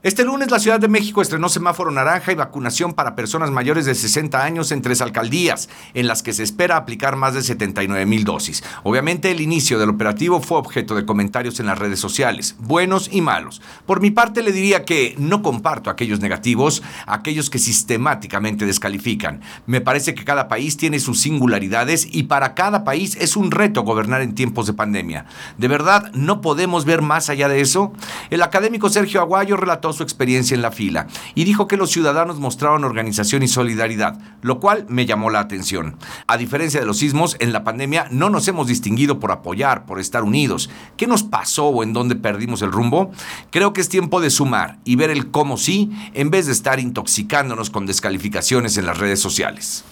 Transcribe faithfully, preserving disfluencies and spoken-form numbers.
Este lunes la Ciudad de México estrenó semáforo naranja y vacunación para personas mayores de sesenta años en tres alcaldías, en las que se espera aplicar más de setenta y nueve mil dosis. Obviamente el inicio del operativo fue objeto de comentarios en las redes sociales, buenos y malos. Por mi parte le diría que no comparto aquellos negativos, aquellos que sistemáticamente descalifican. Me parece que cada país tiene sus singularidades y para cada país es un reto gobernar en tiempos de pandemia. ¿De verdad no podemos ver más allá de eso? El académico Sergio Aguayo relató su experiencia en la fila y dijo que los ciudadanos mostraron organización y solidaridad, lo cual me llamó la atención. A diferencia de los sismos, en la pandemia no nos hemos distinguido por apoyar, por estar unidos. ¿Qué nos pasó o en dónde perdimos el rumbo? Creo que es tiempo de sumar y ver el cómo sí, en vez de estar intoxicándonos con descalificaciones en las redes sociales.